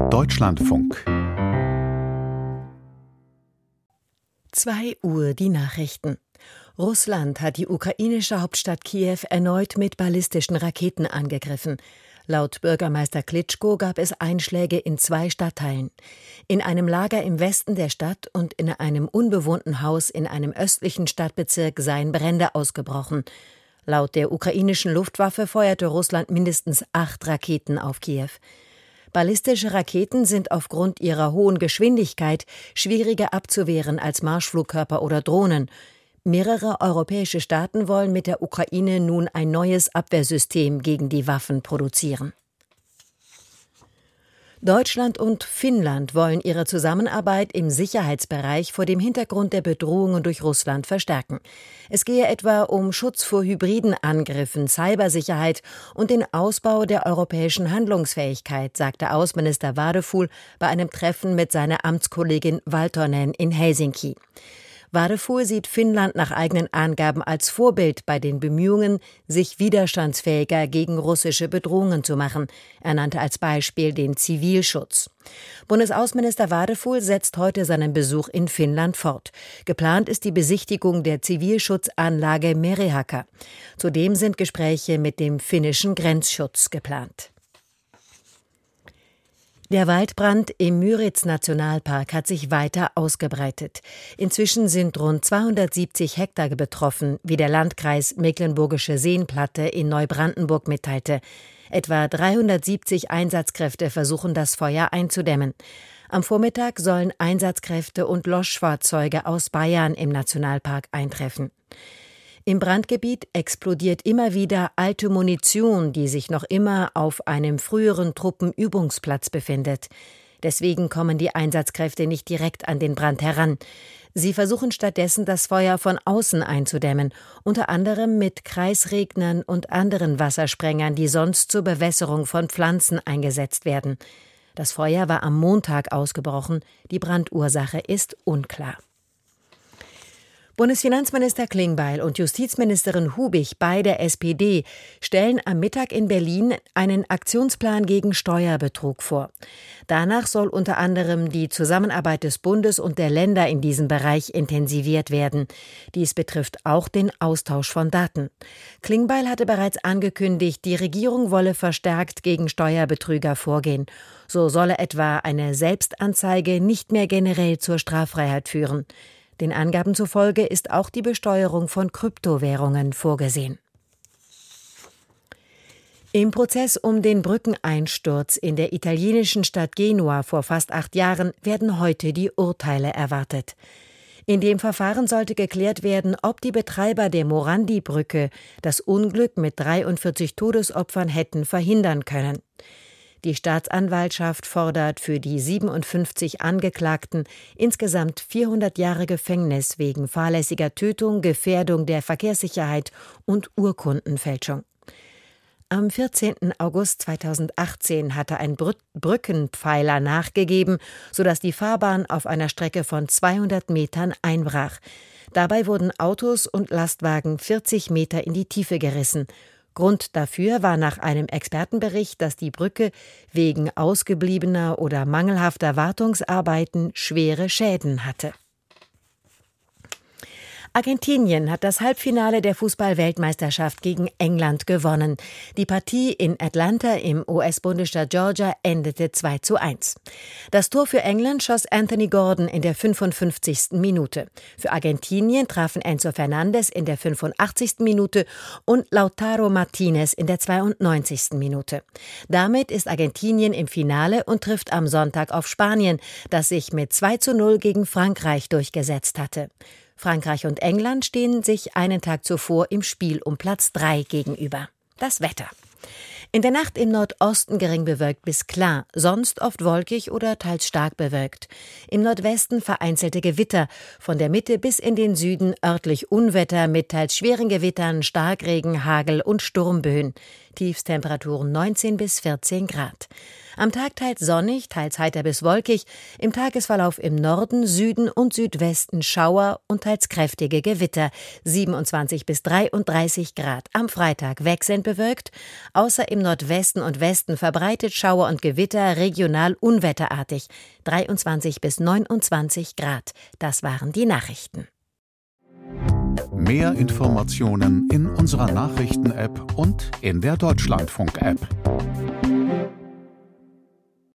Deutschlandfunk. 2 Uhr die Nachrichten. Russland hat die ukrainische Hauptstadt Kiew erneut mit ballistischen Raketen angegriffen. Laut Bürgermeister Klitschko gab es Einschläge in 2 Stadtteilen. In einem Lager im Westen der Stadt und in einem unbewohnten Haus in einem östlichen Stadtbezirk seien Brände ausgebrochen. Laut der ukrainischen Luftwaffe feuerte Russland mindestens 8 Raketen auf Kiew. Ballistische Raketen sind aufgrund ihrer hohen Geschwindigkeit schwieriger abzuwehren als Marschflugkörper oder Drohnen. Mehrere europäische Staaten wollen mit der Ukraine nun ein neues Abwehrsystem gegen die Waffen produzieren. Deutschland und Finnland wollen ihre Zusammenarbeit im Sicherheitsbereich vor dem Hintergrund der Bedrohungen durch Russland verstärken. Es gehe etwa um Schutz vor hybriden Angriffen, Cybersicherheit und den Ausbau der europäischen Handlungsfähigkeit, sagte Außenminister Vadeful bei einem Treffen mit seiner Amtskollegin Valtonen in Helsinki. Vadeful sieht Finnland nach eigenen Angaben als Vorbild bei den Bemühungen, sich widerstandsfähiger gegen russische Bedrohungen zu machen. Er nannte als Beispiel den Zivilschutz. Bundesaußenminister Vadeful setzt heute seinen Besuch in Finnland fort. Geplant ist die Besichtigung der Zivilschutzanlage Merihaca. Zudem sind Gespräche mit dem finnischen Grenzschutz geplant. Der Waldbrand im Müritz-Nationalpark hat sich weiter ausgebreitet. Inzwischen sind rund 270 Hektar betroffen, wie der Landkreis Mecklenburgische Seenplatte in Neubrandenburg mitteilte. Etwa 370 Einsatzkräfte versuchen, das Feuer einzudämmen. Am Vormittag sollen Einsatzkräfte und Löschfahrzeuge aus Bayern im Nationalpark eintreffen. Im Brandgebiet explodiert immer wieder alte Munition, die sich noch immer auf einem früheren Truppenübungsplatz befindet. Deswegen kommen die Einsatzkräfte nicht direkt an den Brand heran. Sie versuchen stattdessen, das Feuer von außen einzudämmen, unter anderem mit Kreisregnern und anderen Wassersprengern, die sonst zur Bewässerung von Pflanzen eingesetzt werden. Das Feuer war am Montag ausgebrochen, die Brandursache ist unklar. Bundesfinanzminister Klingbeil und Justizministerin Hubig, beide SPD, stellen am Mittag in Berlin einen Aktionsplan gegen Steuerbetrug vor. Danach soll unter anderem die Zusammenarbeit des Bundes und der Länder in diesem Bereich intensiviert werden. Dies betrifft auch den Austausch von Daten. Klingbeil hatte bereits angekündigt, die Regierung wolle verstärkt gegen Steuerbetrüger vorgehen. So solle etwa eine Selbstanzeige nicht mehr generell zur Straffreiheit führen. Den Angaben zufolge ist auch die Besteuerung von Kryptowährungen vorgesehen. Im Prozess um den Brückeneinsturz in der italienischen Stadt Genua vor fast 8 Jahren werden heute die Urteile erwartet. In dem Verfahren sollte geklärt werden, ob die Betreiber der Morandi-Brücke das Unglück mit 43 Todesopfern hätten verhindern können. Die Staatsanwaltschaft fordert für die 57 Angeklagten insgesamt 400 Jahre Gefängnis wegen fahrlässiger Tötung, Gefährdung der Verkehrssicherheit und Urkundenfälschung. Am 14. August 2018 hatte ein Brückenpfeiler nachgegeben, sodass die Fahrbahn auf einer Strecke von 200 Metern einbrach. Dabei wurden Autos und Lastwagen 40 Meter in die Tiefe gerissen. Grund dafür war nach einem Expertenbericht, dass die Brücke wegen ausgebliebener oder mangelhafter Wartungsarbeiten schwere Schäden hatte. Argentinien hat das Halbfinale der Fußball-Weltmeisterschaft gegen England gewonnen. Die Partie in Atlanta im US-Bundesstaat Georgia endete 2:1. Das Tor für England schoss Anthony Gordon in der 55. Minute. Für Argentinien trafen Enzo Fernandez in der 85. Minute und Lautaro Martinez in der 92. Minute. Damit ist Argentinien im Finale und trifft am Sonntag auf Spanien, das sich mit 2:0 gegen Frankreich durchgesetzt hatte. Frankreich und England stehen sich einen Tag zuvor im Spiel um Platz 3 gegenüber. Das Wetter. In der Nacht im Nordosten gering bewölkt bis klar, sonst oft wolkig oder teils stark bewölkt. Im Nordwesten vereinzelte Gewitter, von der Mitte bis in den Süden örtlich Unwetter mit teils schweren Gewittern, Starkregen, Hagel und Sturmböen. Tiefstemperaturen 19 bis 14 Grad. Am Tag teils sonnig, teils heiter bis wolkig, im Tagesverlauf im Norden, Süden und Südwesten Schauer und teils kräftige Gewitter, 27 bis 33 Grad. Am Freitag wechselnd bewölkt, außer im Nordwesten und Westen verbreitet Schauer und Gewitter, regional unwetterartig, 23 bis 29 Grad. Das waren die Nachrichten. Mehr Informationen in unserer Nachrichten-App und in der Deutschlandfunk-App.